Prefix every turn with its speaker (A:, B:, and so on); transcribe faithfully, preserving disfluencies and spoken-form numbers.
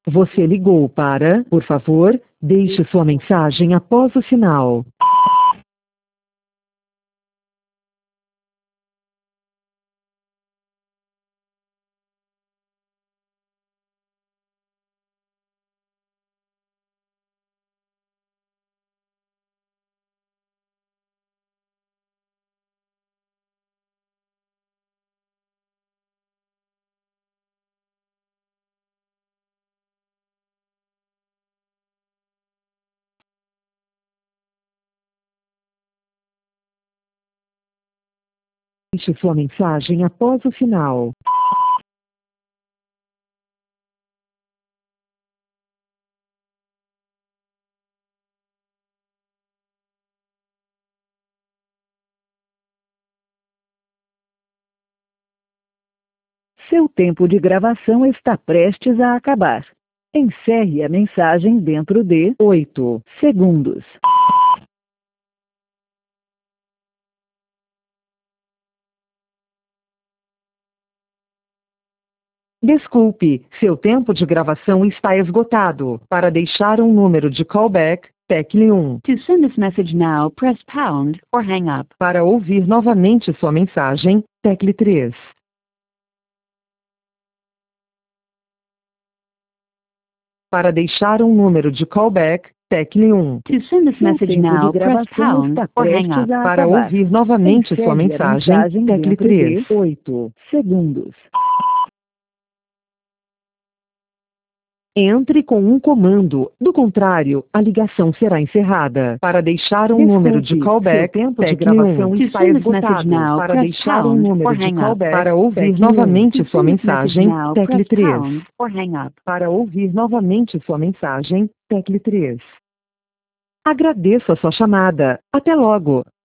A: Você ligou para, por favor, deixe sua mensagem após o sinal. Deixe sua mensagem após o sinal. Seu tempo de gravação está prestes a acabar. Encerre a mensagem dentro de oito segundos. Desculpe, seu tempo de gravação está esgotado. Para deixar um número de callback, tecle um.
B: To send this message now, press pound or hang up.
A: Para ouvir novamente sua mensagem, tecle três. Para deixar um número de callback, tecle um.
B: To send this message now, press pound or hang up.
A: Para ouvir novamente sua mensagem, tecle três.
C: oito segundos.
A: Entre com um comando, do contrário, a ligação será encerrada. Para deixar um
C: Desculpe,
A: número de callback,
C: seu tempo de
A: tecle
C: gravação
A: um.
B: To
A: Está
B: send this message
A: esgotado.
B: now,
A: Para
B: press
A: deixar um
B: pound
A: número
B: or
A: de
B: hang up.
A: callback, para ouvir
C: tecle um.
A: novamente
B: To
A: sua
B: send this message
A: mensagem,
B: now,
A: tecle
B: press
A: três.
B: pound or hang up.
A: Para ouvir novamente sua mensagem, tecle três. Agradeço a sua chamada. Até logo.